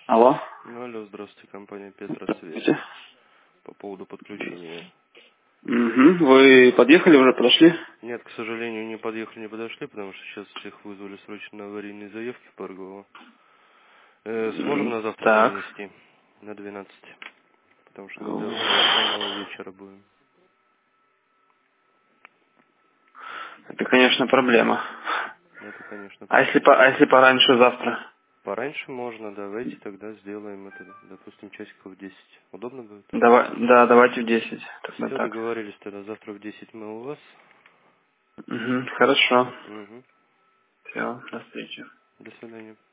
Алло. Ну, алло, здравствуйте, компания Петросвет. Здравствуйте. По поводу подключения. Угу. Вы подъехали уже, подошли? Нет, к сожалению, не подъехали, не подошли, потому что сейчас всех вызвали срочно на аварийные заявки по РГО. Сможем на завтра Так. перенести? На 12. Потому что мы до самого вечера будем. Это, конечно, проблема. Это, конечно, А если, проблема. а если пораньше завтра? Пораньше можно, давайте тогда сделаем это, допустим, часиков в 10. Удобно будет? Да, давайте в 10. Тогда Все, так. договорились тогда. Завтра в 10 мы у вас. Угу. Хорошо. Угу. Все, до встречи. До свидания.